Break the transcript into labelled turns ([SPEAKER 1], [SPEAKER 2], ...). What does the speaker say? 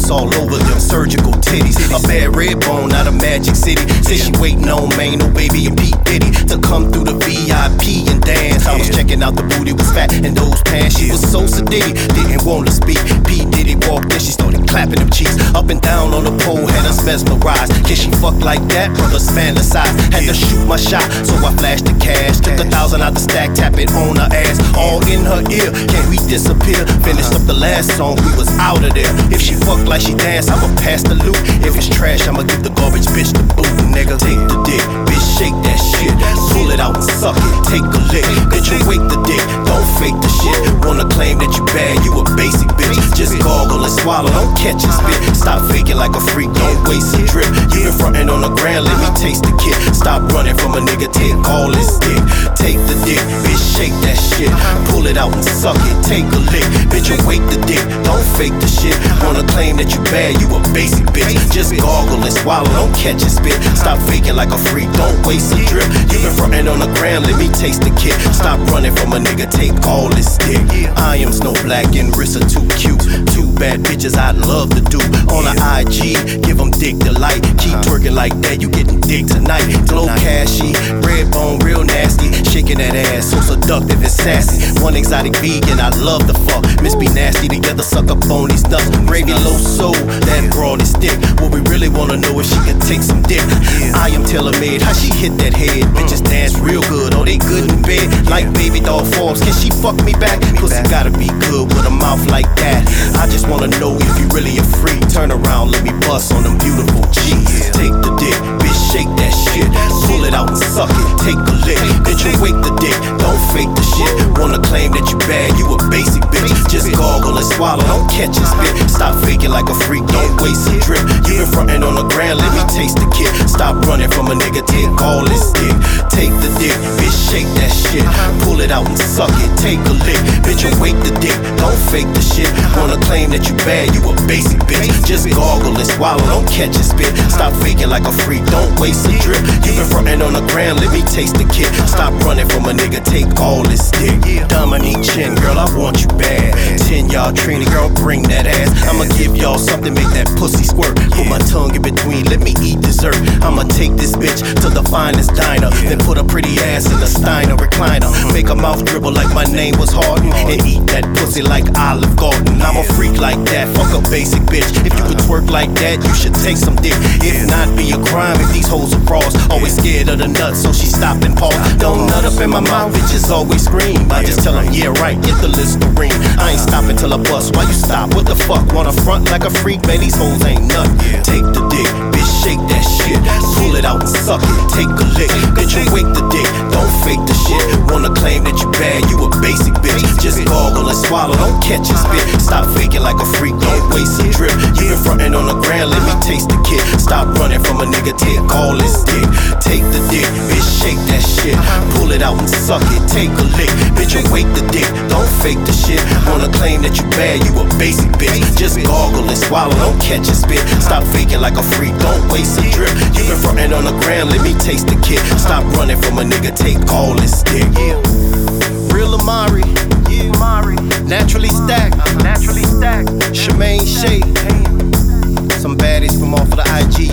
[SPEAKER 1] Diamonds all over them surgical titties. A bad red bone out of Magic City. Say she waiting on Maine, oh baby, and P. Diddy to come through the VIP and dance. I was checking out the booty was fat and those pants. She was so sedity, didn't want to speak. P. Diddy walked in, she started clapping them cheeks. Up and down on the pole, had us mesmerized. Can she fuck like that? Brothers fantasize. Had to shoot my shot, so I flashed the cash. Took 1,000 out the stack, tap it on her ass. All in her ear, can we disappear? Finished up the last song, we was out of there. If she fuck like she dance, I'ma pass the loot. If it's trash, I'ma give the garbage bitch the boot. Nigga, take the dick, bitch, shake that shit. Pull it out and suck it, take a lick. Bitch, awake the dick, don't fake the shit. Wanna claim that you bad, you a basic bitch. Just gargle and swallow, don't catch and spit. Stop faking like a freak, don't waste a drip. You been frontin' on the ground, let me taste the kid. Stop running from a nigga, take all his dick. Take the dick, bitch, shake that shit. Pull it out and suck it, take a lick. Bitch, awake the dick, don't fake the shit. Wanna claim that you bad, you a basic bitch. Just gargle and swallow, don't catch and spit. Stop faking like a freak, don't waste a drip. You been frontin' on the ground, let me taste the kid. Stop running from a nigga, take all his dick. I am Snow Black and Rissa too cute. Two bad bitches I'd love to do. On the IG, give them dick delight. Keep twerking like that, you getting dick tonight. Glow cashy, red bone, real nasty. Shaking that ass, so seductive and sassy. One exotic vegan, I love the fuck. Miss be nasty together, suck up on these nuts. Gravy low soul, that broad is thick. What we really wanna know is she can take some dick. I am tailor-made, how she hit that head. Bitches dance real good, oh they good in bed. Like baby doll forms, can she fuck me back? Pussy gotta be good with a mouth like that. I just wanna know if you really a freak. Turn around, let me bust on them beautiful cheeks. Take the dick, bitch, shake that shit. Pull it out and suck it, take a lick. Bitch, awake the dick, don't fake the shit. Wanna claim that you bad, you a basic bitch. Just gargle and swallow, don't catch and spit. Stop faking like a freak, don't waste a drip. You been frontin' on the ground, let me taste the kid. Stop running from a nigga, take all his dick. Take the dick, bitch, shake that shit. Pull it out and suck it, take a lick. Bitch, awake the dick, don't fake the shit. Wanna claim that you bad, you a basic bitch. Just gargle and swallow, don't catch and spit. Stop faking like a freak, don't waste a drip. You been frontin' on the ground, let me taste the kid. Stop running from a nigga, take all his dick. Dominique Chin, girl, I want you bad. 10-yard Trini, girl, bring that ass. I'ma give y'all something, make that pussy squirt. Put my tongue in between, let me eat dessert. I'ma take this bitch to the finest diner. Then put a pretty ass in the Steiner recliner. Make her mouth dribble like my name was Harden. And eat that pussy like Olive Garden. I'm a freak like that, fuck a basic bitch. If you could twerk like that, you should take some dick. If not, be a crime if these hoes are frauds. Always scared of the nuts, so she stop and pause. Don't nut up in my mouth, bitches always scream. I just tell them, yeah right, get the Listerine. I ain't stopping till I bust, why you stop? What the fuck, wanna front like a freak? Man, these hoes ain't nothing. Take the dick, bitch, shake that shit. Pull it out and suck it, take a lick. Bitch, awake the dick, don't fake the shit. Wanna claim that you bad, you a basic bitch. Just gargle and swallow, don't catch and spit. Stop faking like a freak, don't waste a drip. You been frontin' on the ground, let me taste the kid. Stop running from a nigga, take all his dick. Take the dick, bitch, shake that shit. Pull it out and suck it, take a lick. Bitch, awake the dick, don't fake the shit. Wanna claim that you bad, you a basic bitch. Just gargle and swallow, don't catch and spit. Stop faking like a freak, don't waste a drip. You been frontin' on the ground, let me taste the kid. Stop running from a nigga, take all his dick. Real Amari, naturally stacked, Shemaine Shea. Some baddies from off of the IG.